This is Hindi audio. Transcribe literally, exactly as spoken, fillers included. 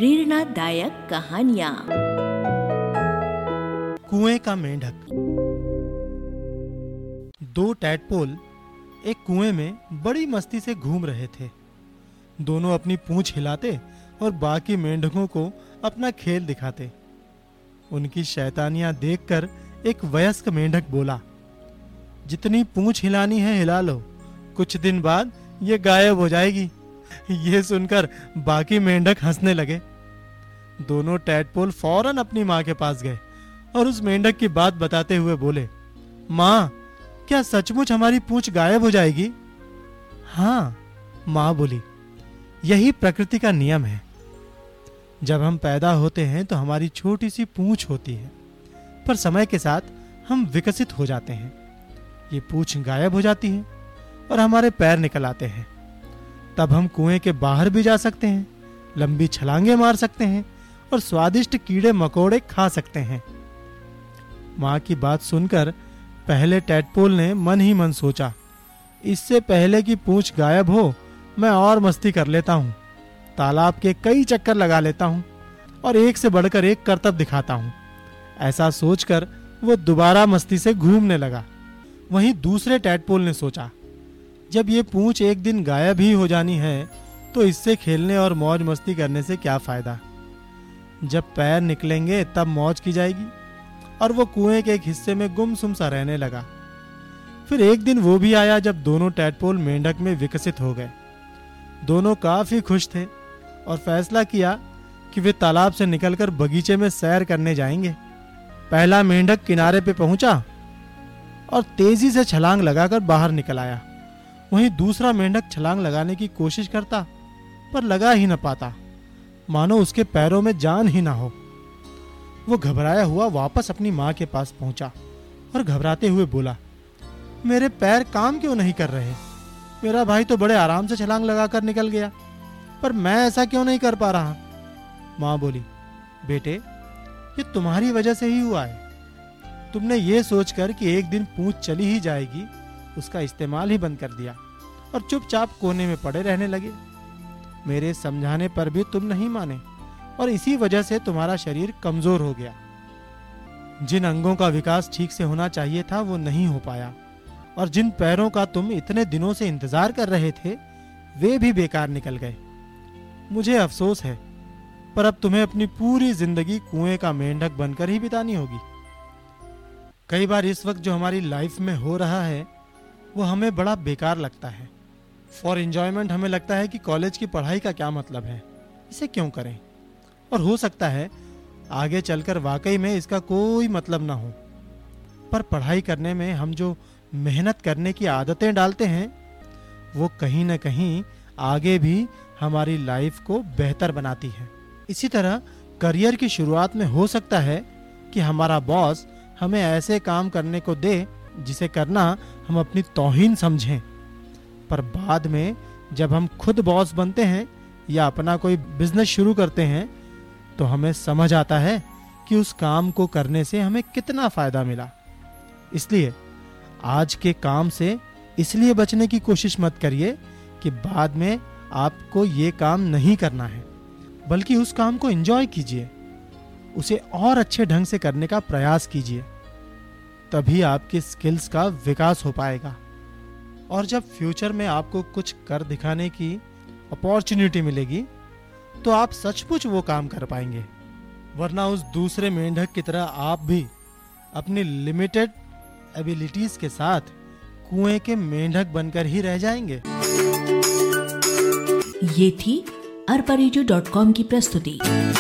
प्रेरणादायक कहानियाँ। कुएं का मेंढक। दो टैडपोल एक कुएं में बड़ी मस्ती से घूम रहे थे। दोनों अपनी पूंछ हिलाते और बाकी मेंढकों को अपना खेल दिखाते। उनकी शैतानियां देखकर एक वयस्क मेंढक बोला, जितनी पूंछ हिलानी है हिला लो, कुछ दिन बाद ये गायब हो जाएगी। ये सुनकर बाकी मेंढक हंसने लगे। दोनों टैडपोल फौरन अपनी माँ के पास गए और उस मेंढक की बात बताते हुए बोले, माँ, क्या सचमुच हमारी पूंछ गायब हो जाएगी? हाँ, माँ बोली, यही प्रकृति का नियम है। जब हम पैदा होते हैं तो हमारी छोटी सी पूंछ होती है, पर समय के साथ हम विकसित हो जाते हैं। ये पूंछ गायब हो जाती है और हमारे पैर निकल आते हैं। तब हम कुएं के बाहर भी जा सकते हैं, लंबी छलांगे मार सकते हैं और स्वादिष्ट कीड़े मकोड़े खा सकते हैं। माँ की बात सुनकर पहले टैडपोल ने मन ही मन सोचा, इससे पहले कि पूंछ गायब हो, मैं और मस्ती कर लेता हूँ। तालाब के कई चक्कर लगा लेता हूँ और एक से बढ़कर एक करतब दिखाता हूँ। ऐसा सोचकर वो दोबारा मस्ती से घूमने लगा। वहीं दूसरे टैडपोल ने सोचा, जब ये पूंछ एक दिन गायब ही हो जानी है तो इससे खेलने और मौज मस्ती करने से क्या फायदा। जब पैर निकलेंगे तब मौज की जाएगी। और वो कुएं के एक हिस्से में गुमसुम सा रहने लगा। फिर एक दिन वो भी आया जब दोनों टैडपोल मेंढक में विकसित हो गए। दोनों काफी खुश थे और फैसला किया कि वे तालाब से निकलकर बगीचे में सैर करने जाएंगे। पहला मेंढक किनारे पे पहुंचा और तेजी से छलांग लगाकर बाहर निकल आया। वहीं दूसरा मेंढक छलांग लगाने की कोशिश करता, पर लगा ही न पाता, मानो उसके पैरों में जान ही ना हो। वो घबराया हुआ वापस अपनी माँ के पास पहुंचा और घबराते हुए बोला, मेरे पैर काम क्यों नहीं कर रहे? मेरा भाई तो बड़े आराम से छलांग लगाकर निकल गया, पर मैं ऐसा क्यों नहीं कर पा रहा? माँ बोली, बेटे, ये तुम्हारी वजह से ही हुआ है। तुमने ये सोचकर कि एक दिन पूंछ चली ही जाएगी, उसका इस्तेमाल ही बंद कर दिया और चुपचाप कोने में पड़े रहने लगे। मेरे समझाने पर भी तुम नहीं माने और इसी वजह से तुम्हारा शरीर कमजोर हो गया। जिन अंगों का विकास ठीक से होना चाहिए था वो नहीं हो पाया, और जिन पैरों का तुम इतने दिनों से इंतजार कर रहे थे वे भी बेकार निकल गए। मुझे अफसोस है, पर अब तुम्हें अपनी पूरी जिंदगी कुएं का मेंढक बनकर ही बितानी होगी। कई बार इस वक्त जो हमारी लाइफ में हो रहा है वो हमें बड़ा बेकार लगता है। फॉर एंजॉयमेंट हमें लगता है कि कॉलेज की पढ़ाई का क्या मतलब है, इसे क्यों करें? और हो सकता है आगे चलकर वाकई में इसका कोई मतलब ना हो। पर पढ़ाई करने में हम जो मेहनत करने की आदतें डालते हैं वो कहीं ना कहीं आगे भी हमारी लाइफ को बेहतर बनाती है। इसी तरह करियर की शुरुआत में हो सकता है कि हमारा बॉस हमें ऐसे काम करने को दे जिसे करना हम अपनी तौहीन समझें, पर बाद में जब हम खुद बॉस बनते हैं या अपना कोई बिजनेस शुरू करते हैं तो हमें समझ आता है कि उस काम को करने से हमें कितना फायदा मिला। इसलिए आज के काम से इसलिए बचने की कोशिश मत करिए कि बाद में आपको ये काम नहीं करना है, बल्कि उस काम को एंजॉय कीजिए, उसे और अच्छे ढंग से करने का प्रयास कीजिए। तभी आपकी स्किल्स का विकास हो पाएगा। और जब फ्यूचर में आपको कुछ कर दिखाने की अपॉर्चुनिटी मिलेगी तो आप सचमुच वो काम कर पाएंगे। वरना उस दूसरे मेंढक की तरह आप भी अपनी लिमिटेड एबिलिटीज के साथ कुएं के मेंढक बनकर ही रह जाएंगे। ये थी अरपा रेडियो डॉट कॉम की प्रस्तुति।